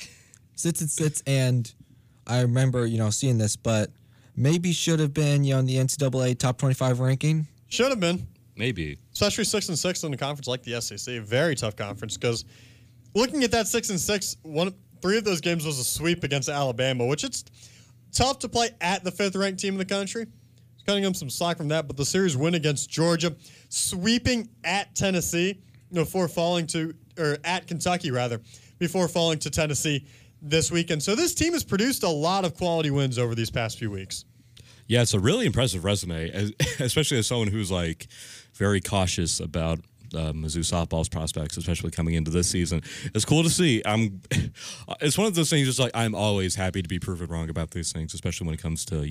6-6, and I remember, seeing this, but maybe should have been, in the NCAA top 25 ranking. Should have been. Maybe. Especially 6-6 in a conference like the SEC. Very tough conference because looking at that 6-6, 3 of those games was a sweep against Alabama, which it's tough to play at the 5th-ranked team in the country. Cutting them some slack from that, but the series win against Georgia, sweeping at Tennessee before falling to, or at Kentucky rather, before falling to Tennessee this weekend. So this team has produced a lot of quality wins over these past few weeks. Yeah, it's a really impressive resume, especially as someone who's like very cautious about Mizzou softball's prospects, especially coming into this season. It's cool to see. It's one of those things. Just like I'm always happy to be proven wrong about these things, especially when it comes to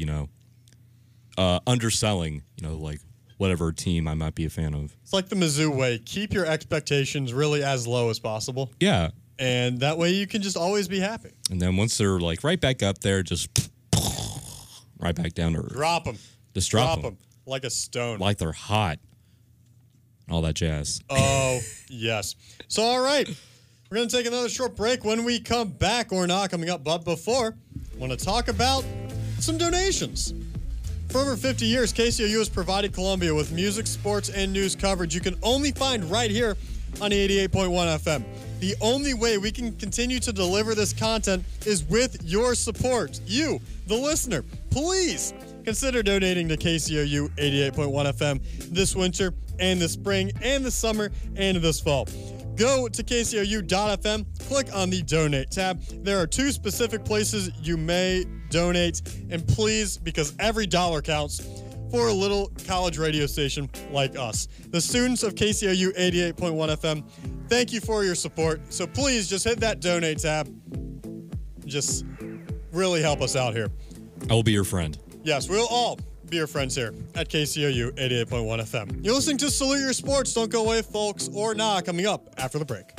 underselling, like whatever team I might be a fan of. It's like the Mizzou way. Keep your expectations really as low as possible. Yeah. And that way you can just always be happy. And then once they're like right back up there, just right back down to earth. Drop them. Just drop them. Like a stone. Like they're hot. All that jazz. Oh, yes. So, all right. We're going to take another short break. When we come back, or not coming up, but before, I want to talk about some donations. For over 50 years, KCOU has provided Columbia with music, sports, and news coverage you can only find right here on 88.1 FM. The only way we can continue to deliver this content is with your support. You, the listener, please consider donating to KCOU 88.1 FM this winter and this spring and this summer and this fall. Go to kcou.fm, click on the donate tab. There are 2 specific places you may donate, and please, because every dollar counts, for a little college radio station like us. The students of KCOU 88.1 FM, thank you for your support. So please just hit that donate tab. Just really help us out here. I will be your friend. Yes, we'll all be your friends here at KCOU 88.1 FM. You're listening to Salute Your Sports. Don't go away, folks, or not. Coming up after the break.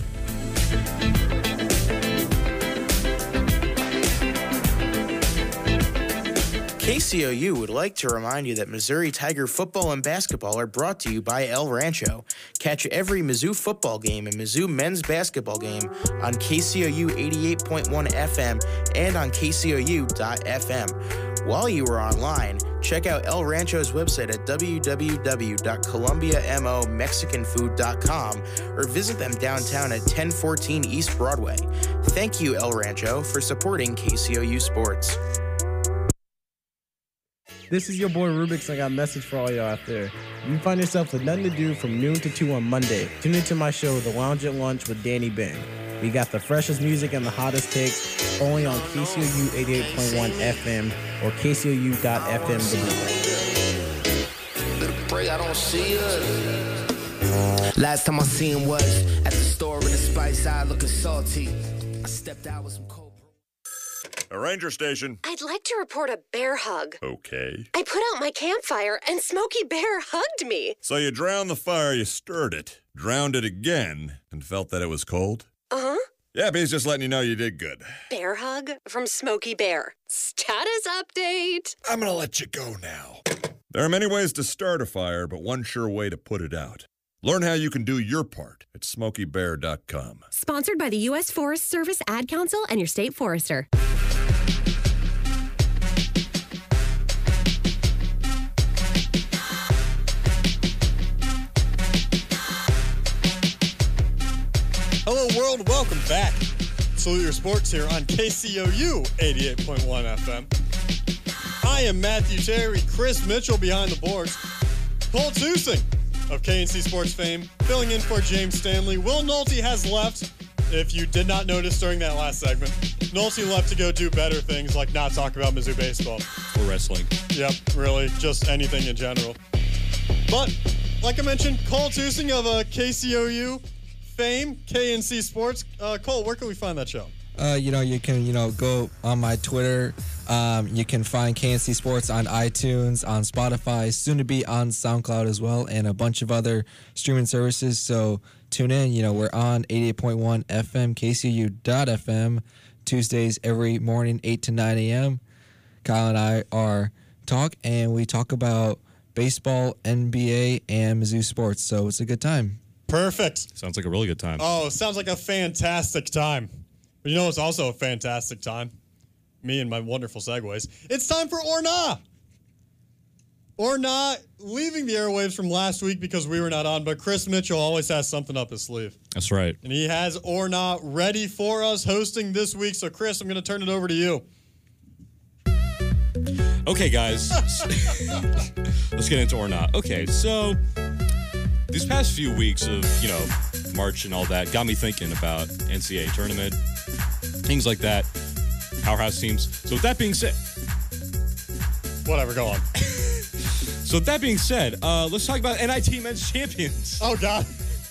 KCOU would like to remind you that Missouri Tiger football and basketball are brought to you by El Rancho. Catch every Mizzou football game and Mizzou men's basketball game on KCOU 88.1 FM and on KCOU.FM. While you are online, check out El Rancho's website at www.columbiamomexicanfood.com or visit them downtown at 1014 East Broadway. Thank you, El Rancho, for supporting KCOU Sports. This is your boy Rubix, and I got a message for all y'all out there. You find yourself with nothing to do from noon to 2 on Monday. Tune into my show, The Lounge at Lunch with Danny Bing. We got the freshest music and the hottest takes only on KCOU 88.1 FM or KCOU.FM. I don't see her. Last time I seen him was at the store with a spice eye looking salty. I stepped out with some cold. A ranger station. I'd like to report a bear hug. Okay. I put out my campfire and Smokey Bear hugged me. So you drowned the fire, you stirred it, drowned it again, and felt that it was cold? Uh-huh. Yeah, but he's just letting you know you did good. Bear hug from Smokey Bear. Status update. I'm gonna let you go now. There are many ways to start a fire, but one sure way to put it out. Learn how you can do your part at SmokeyBear.com. Sponsored by the U.S. Forest Service Ad Council and your state forester. Hello, world. Welcome back. Salute Your Sports here on KCOU 88.1 FM. I am Matthew Terry, Chris Mitchell behind the boards, Cole Tusing of KNC Sports fame, filling in for James Stanley. Will Nolte has left. If you did not notice during that last segment, Nolte left to go do better things like not talk about Mizzou baseball. Or wrestling. Yep, really, just anything in general. But, like I mentioned, Cole Tusing of KCOU fame, KNC Sports. Cole, where can we find that show? You can, go on my Twitter. You can find KNC Sports on iTunes, on Spotify, soon to be on SoundCloud as well, and a bunch of other streaming services. So tune in. We're on 88.1 FM, KCOU.FM. Tuesdays every morning, 8 to 9 a.m. Kyle and I are and we talk about baseball, NBA, and Mizzou sports. So it's a good time. Perfect. Sounds like a really good time. Oh, sounds like a fantastic time. But you know it's also a fantastic time? Me and my wonderful segues. It's time for Or Nah. Or Nah, leaving the airwaves from last week because we were not on, but Chris Mitchell always has something up his sleeve. That's right. And he has Or Nah ready for us hosting this week. So, Chris, I'm going to turn it over to you. Okay, guys. Let's get into Or Not. Okay, so these past few weeks of, March and all that got me thinking about NCAA tournament, things like that, powerhouse teams. So with that being said... Whatever, go on. So with that being said, let's talk about NIT Men's Champions. Oh, God.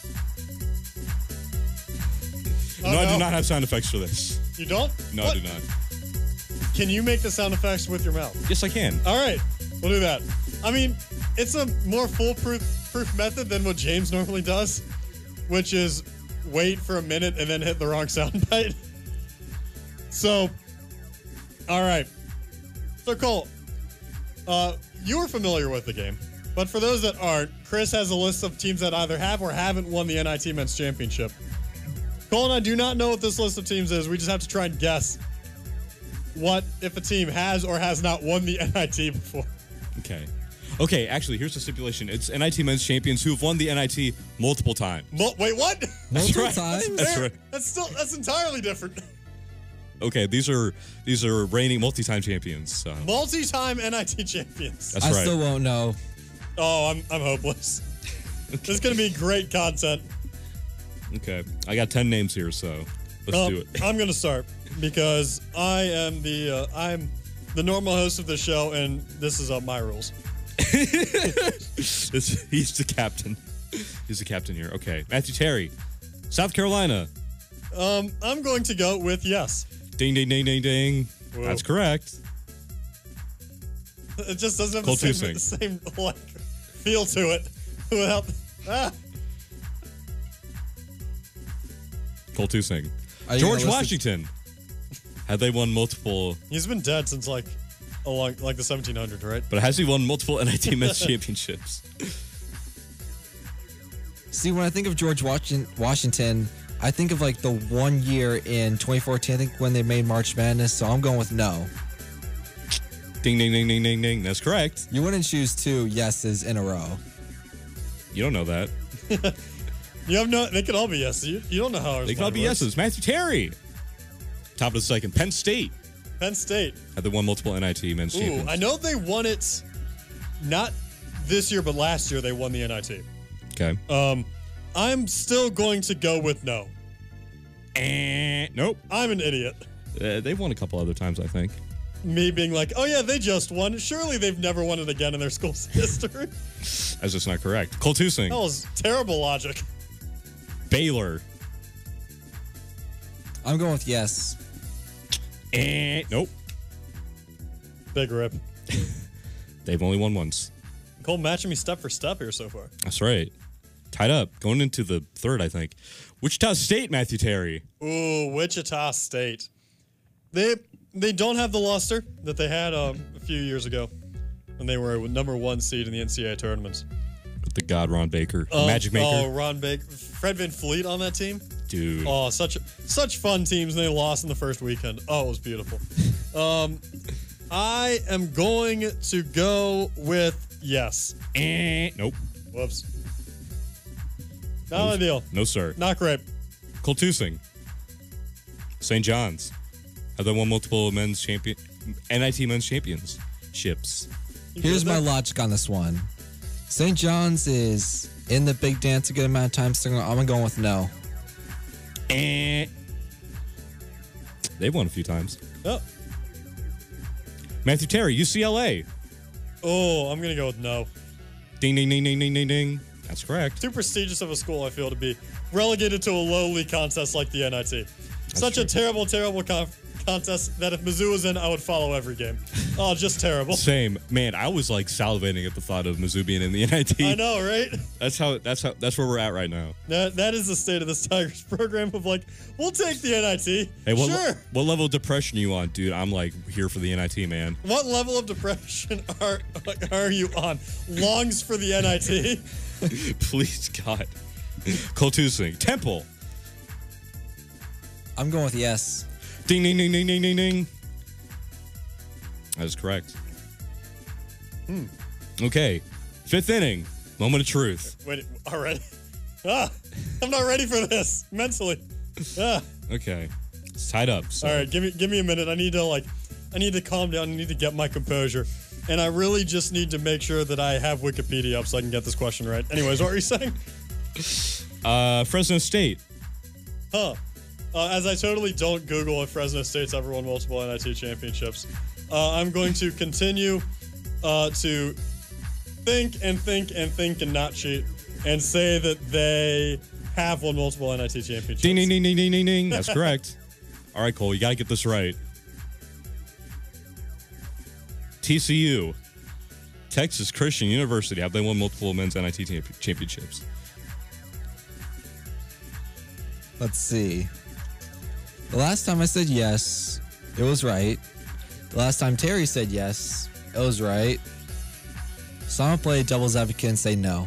I do not have sound effects for this. You don't? No, I do not. Can you make the sound effects with your mouth? Yes, I can. All right, we'll do that. I mean, it's a more foolproof method than what James normally does, which is wait for a minute and then hit the wrong sound bite. So, all right. So, Cole, you were familiar with the game, but for those that aren't, Chris has a list of teams that either have or haven't won the NIT Men's Championship. Cole and I do not know what this list of teams is. We just have to try and guess what if a team has or has not won the NIT before. Okay, actually, here's the stipulation. It's NIT Men's Champions who have won the NIT multiple times. Wait, what? Multiple times? That's right. That's entirely different. Okay, these are reigning multi-time champions. So. Multi-time NIT champions. That's right. I still won't know. Oh, I'm hopeless. This is going to be great content. Okay, I got 10 names here, so let's do it. I'm going to start because I am I'm the normal host of the show, and this is my rules. He's the captain. He's the captain here. Okay, Matthew Terry, South Carolina. I'm going to go with yes. Ding, ding, ding, ding, ding. Whoa. That's correct. It just doesn't have the same like feel to it without. Cole Tusing. George Washington. Had they won multiple? He's been dead since like the 1700s, right? But has he won multiple NIT Men's Championships? See, when I think of George Washington, I think of like the 1 year in 2014, I think when they made March Madness, so I'm going with no. Ding, ding, ding, ding, ding, ding. That's correct. You wouldn't choose 2 yeses in a row. You don't know that. You have no. They could all be yeses. You don't know how ours. They could all be yeses. Matthew Terry. Top of the second. Penn State. Penn State. Had they won multiple NIT Men's Champions. I know they won it. Not this year, but last year they won the NIT. Okay. I'm still going to go with no. Nope. I'm an idiot. They've won a couple other times, I think. Me being like, oh yeah, they just won. Surely they've never won it again in their school's history. That's just not correct. Cole Tusing. That was terrible logic. Baylor. I'm going with yes. Nope. Big rip. They've only won once. Cole matching me step for step here so far. That's right. Tied up. Going into the third, I think. Wichita State, Matthew Terry. Ooh, Wichita State. They don't have the luster that they had a few years ago when they were a #1 seed in the NCAA tournaments. With the god Ron Baker. Magic Maker. Oh, Ron Baker. Fred VanVleet on that team. Dude. Oh, such fun teams. And they lost in the first weekend. Oh, it was beautiful. I am going to go with yes. Nope. Whoops. Not ideal. No, sir. Not great. Cole Tusing. St. John's. Have they won multiple NIT Men's Championships? Here's my logic on this one. St. John's is in the big dance a good amount of times, so I'm going with no. They've won a few times. Oh. Matthew Terry, UCLA. Oh, I'm going to go with no. Ding, ding, ding, ding, ding, ding, ding. That's correct. Too prestigious of a school, I feel, to be relegated to a lowly contest like the NIT. Such a terrible, terrible contest that if Mizzou was in, I would follow every game. Oh, just terrible. Same. Man, I was like salivating at the thought of Mizzou being in the NIT. I know, right? That's where we're at right now. That is the state of this Tigers program of like, we'll take the NIT. Hey, sure. What level of depression are you on, dude? I'm like here for the NIT, man. What level of depression are you on? Longs for the NIT? Please, God. Cole Tusing. Temple. I'm going with yes. Ding, ding, ding, ding, ding, ding, ding. That is correct. Okay. 5th inning. Moment of truth. Wait, already? I'm not ready for this mentally. Okay. It's tied up. So. All right, give me a minute. I need to calm down. I need to get my composure. And I really just need to make sure that I have Wikipedia up so I can get this question right. Anyways, what were you saying? Fresno State. As I totally don't Google if Fresno State's ever won multiple NIT championships, I'm going to continue to think and not cheat and say that they have won multiple NIT championships. Ding, ding, ding, ding, ding, ding, ding. That's correct. All right, Cole, you got to get this right. TCU, Texas Christian University. Have they won multiple men's NIT championships? Let's see. The last time I said yes, it was right. The last time Terry said yes, it was right. So I'm going to play devil's advocate and say no.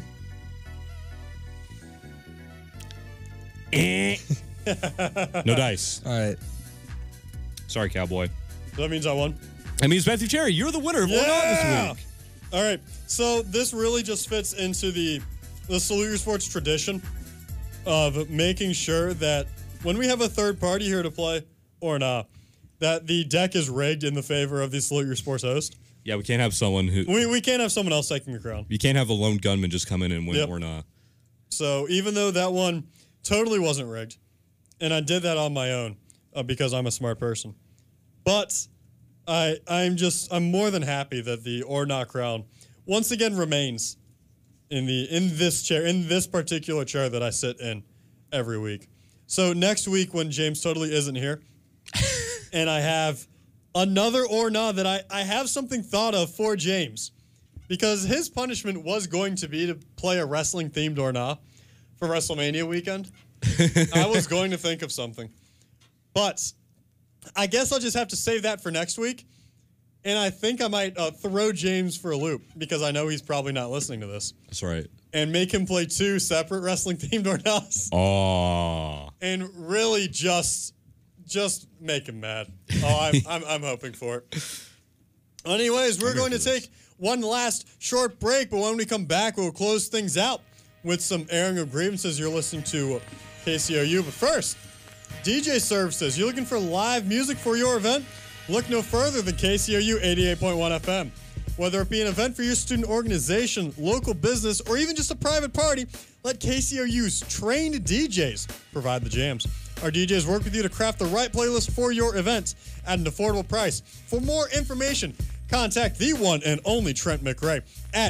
No dice. All right. Sorry, Cowboy. That means I won. That means Matthew Cherry, you're the winner of One On this week. All right. So this really just fits into the Salute Your Sports tradition of making sure that when we have a third party here to play or not, that the deck is rigged in the favor of the Salute Your Sports host. Yeah, we can't have someone who... We can't have someone else taking the crown. You can't have a lone gunman just come in and win or not. So even though that one totally wasn't rigged, and I did that on my own because I'm a smart person, but I'm more than happy that the or not crown once again remains in this particular chair that I sit in every week. So next week when James totally isn't here, and I have another or not that I have something thought of for James, because his punishment was going to be to play a wrestling themed or not for WrestleMania weekend. I was going to think of something, but I guess I'll just have to save that for next week. And I think I might throw James for a loop because I know he's probably not listening to this. That's right. And make him play 2 separate wrestling themed or nots. Oh. And really just make him mad. Oh, I'm hoping for it. Anyways, we're going to take one last short break, but when we come back, we'll close things out with some airing of grievances. You're listening to KCOU, but first, DJ services. You're looking for live music for your event? Look no further than KCOU 88.1 FM. Whether it be an event for your student organization, local business, or even just a private party, let KCOU's trained DJs provide the jams. Our DJs work with you to craft the right playlist for your event at an affordable price. For more information, contact the one and only Trent McRae at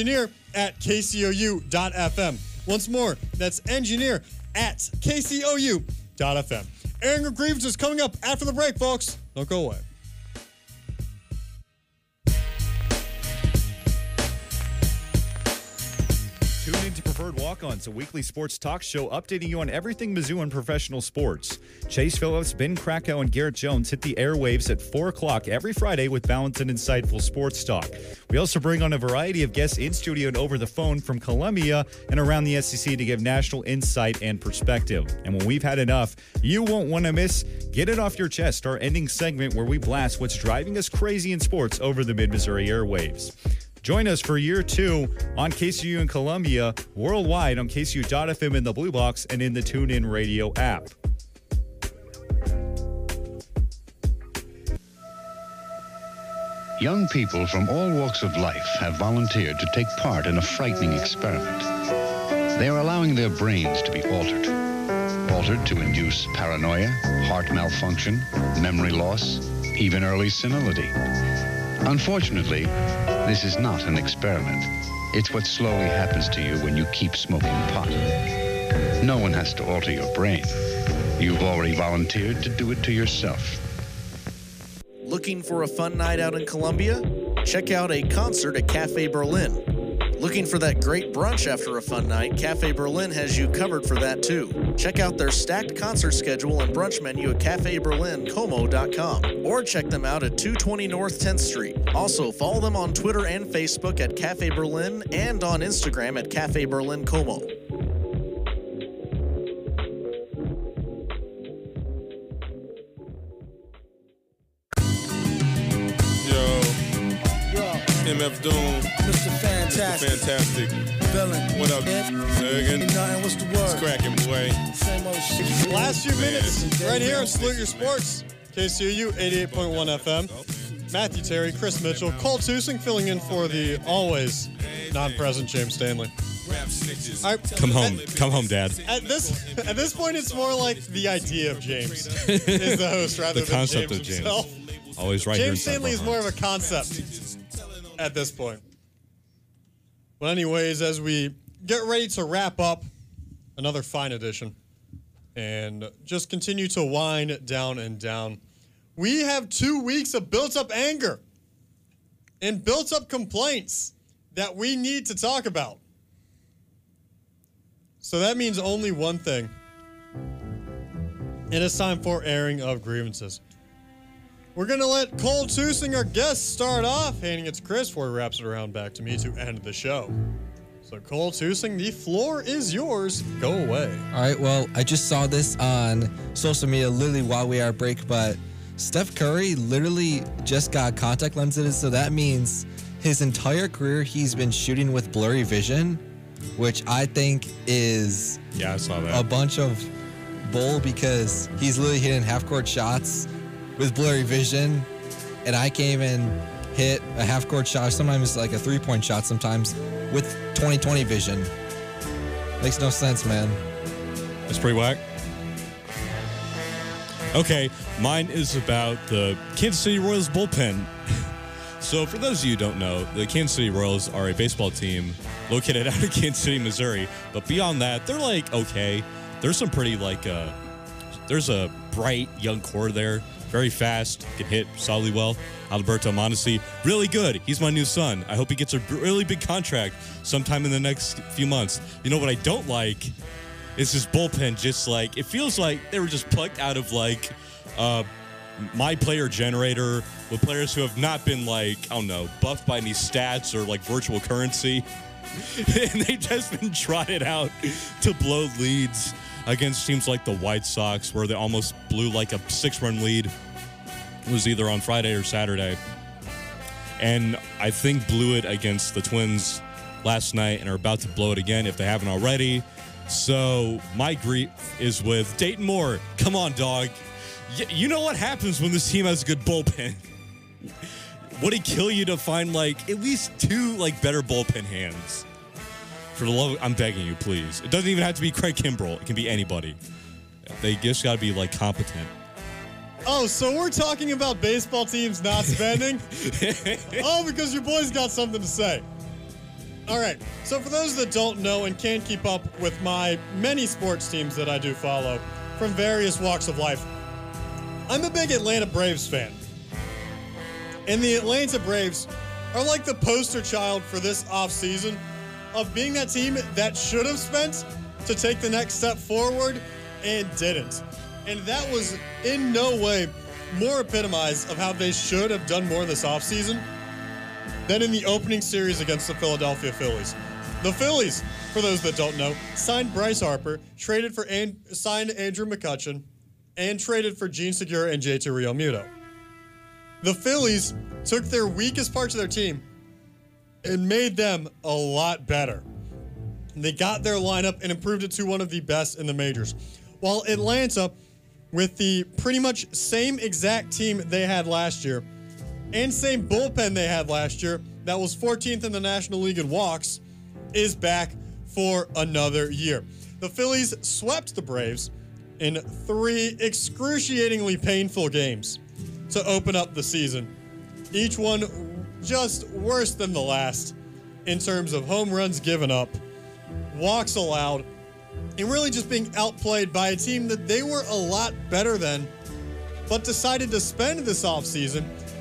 engineer@kcou.fm. Once more, that's engineer@kcou.fm. Airing of grievances coming up after the break, folks. Don't go away. Tune into Preferred Walk-Ons, a weekly sports talk show updating you on everything Mizzou and professional sports. Chase Phillips, Ben Krakow, and Garrett Jones hit the airwaves at 4 o'clock every Friday with balanced and insightful sports talk. We also bring on a variety of guests in studio and over the phone from Columbia and around the SEC to give national insight and perspective. And when we've had enough, you won't want to miss Get It Off Your Chest, our ending segment where we blast what's driving us crazy in sports over the Mid-Missouri airwaves. Join us for year 2 on KCU in Columbia, worldwide on KCU.FM in the Blue Box and in the TuneIn Radio app. Young people from all walks of life have volunteered to take part in a frightening experiment. They are allowing their brains to be altered to induce paranoia, heart malfunction, memory loss, even early senility. Unfortunately, this is not an experiment. It's what slowly happens to you when you keep smoking pot. No one has to alter your brain. You've already volunteered to do it to yourself. Looking for a fun night out in Columbia? Check out a concert at Cafe Berlin. Looking for that great brunch after a fun night? Cafe Berlin has you covered for that too. Check out their stacked concert schedule and brunch menu at cafeberlincomo.com or check them out at 220 North 10th Street. Also, follow them on Twitter and Facebook at Cafe Berlin and on Instagram at Cafe Berlin Como. MF Doom, Mr. Fantastic, Villain. What up? Again? Nothing. What's the word? It's cracking, boy. Same old shit. Last few minutes, right here on Salute Your Sports, KCOU 88.1 FM. Matthew Terry, Chris Mitchell, Cole Tusing filling in for the always non-present James Stanley. All right, Come home, Dad. At this point, it's more like the idea of James is the host rather The than concept James of James. himself. Always right here. James inside Stanley my is heart. more of a concept at this point. Well, anyways, as we get ready to wrap up another fine edition and just continue to wind down and down, we have 2 weeks of built-up anger and built-up complaints that we need to talk about. So that means only one thing. It is time for airing of grievances. We're going to let Cole Tusing, our guest, start off, handing it to Chris before he wraps it around back to me to end the show. So, Cole Tusing, the floor is yours. Go away. All right, well, I just saw this on social media literally while we are at break, but Steph Curry literally just got contact lenses, so that means his entire career he's been shooting with blurry vision, which I think is I saw that. a bunch of bull because he's literally hitting half-court shots with blurry vision, and I can't even hit a half-court shot, sometimes like a three-point shot sometimes, with 20/20 vision. Makes no sense, man. That's pretty whack. Okay, mine is about the Kansas City Royals bullpen. So for those of you who don't know, the Kansas City Royals are a baseball team located out of Kansas City, Missouri. But beyond that, they're like, okay, there's some pretty there's a bright young core there. Very fast, can hit solidly well. Alberto Mondesi, really good. He's my new son. I hope he gets a really big contract sometime in the next few months. You know what I don't like is this bullpen. Just like it feels like they were just plucked out of like my player generator with players who have not been buffed by any stats or like virtual currency, and they've just been trotted out to blow leads against teams like the White Sox, where they almost blew like a 6-run lead. It was either on Friday or Saturday. And I think blew it against the Twins last night and are about to blow it again if they haven't already. So my grief is with Dayton Moore. Come on, dog. You know what happens when this team has a good bullpen. Would it kill you to find at least 2 better bullpen hands? For the love, I'm begging you, please. It doesn't even have to be Craig Kimbrell. It can be anybody. They just got to be competent. Oh, so we're talking about baseball teams not spending? Oh, because your boy's got something to say. All right. So for those that don't know and can't keep up with my many sports teams that I do follow from various walks of life, I'm a big Atlanta Braves fan. And the Atlanta Braves are like the poster child for this offseason of being that team that should have spent to take the next step forward and didn't. And that was in no way more epitomized of how they should have done more this offseason than in the opening series against the Philadelphia Phillies. The Phillies, for those that don't know, signed Bryce Harper, signed Andrew McCutchen, and traded for Gene Segura and JT Realmuto. The Phillies took their weakest parts of their team and made them a lot better. They got their lineup and improved it to one of the best in the majors. While Atlanta, with the pretty much same exact team they had last year and same bullpen they had last year, that was 14th in the National League in walks, is back for another year. The Phillies swept the Braves in 3 excruciatingly painful games to open up the season. Each one just worse than the last in terms of home runs given up, walks allowed, and really just being outplayed by a team that they were a lot better than, but decided to spend this offseason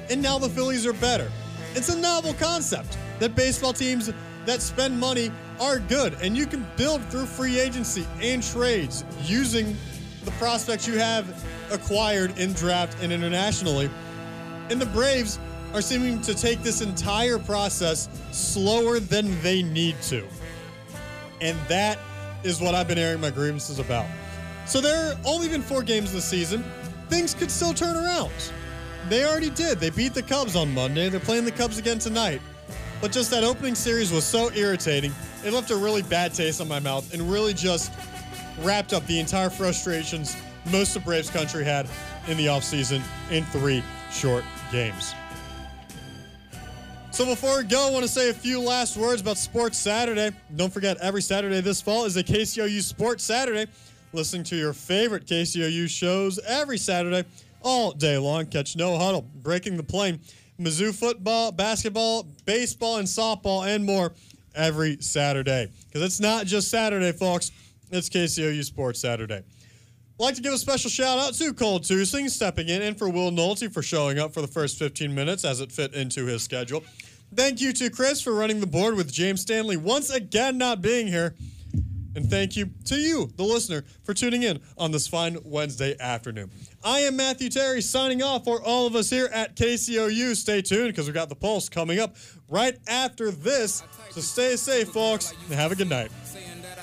and now the Phillies are better. It's a novel concept that baseball teams that spend money are good, and you can build through free agency and trades using the prospects you have acquired in draft and internationally. And the Braves are seeming to take this entire process slower than they need to. And that is what I've been airing my grievances about. So there have only been 4 games this season. Things could still turn around. They already did. They beat the Cubs on Monday. They're playing the Cubs again tonight. But just that opening series was so irritating. It left a really bad taste on my mouth and really just wrapped up the entire frustrations most of Braves country had in the offseason in 3 short games. So before we go, I want to say a few last words about Sports Saturday. Don't forget, every Saturday this fall is a KCOU Sports Saturday. Listening to your favorite KCOU shows every Saturday, all day long. Catch No Huddle, Breaking the Plane, Mizzou football, basketball, baseball, and softball, and more every Saturday. Because it's not just Saturday, folks. It's KCOU Sports Saturday. I'd like to give a special shout out to Cole Tusing stepping in, and for Will Nolte for showing up for the first 15 minutes as it fit into his schedule. Thank you to Chris for running the board with James Stanley once again not being here. And thank you to you, the listener, for tuning in on this fine Wednesday afternoon. I am Matthew Terry signing off for all of us here at KCOU. Stay tuned because we've got the Pulse coming up right after this. So stay safe, folks, and have a good night.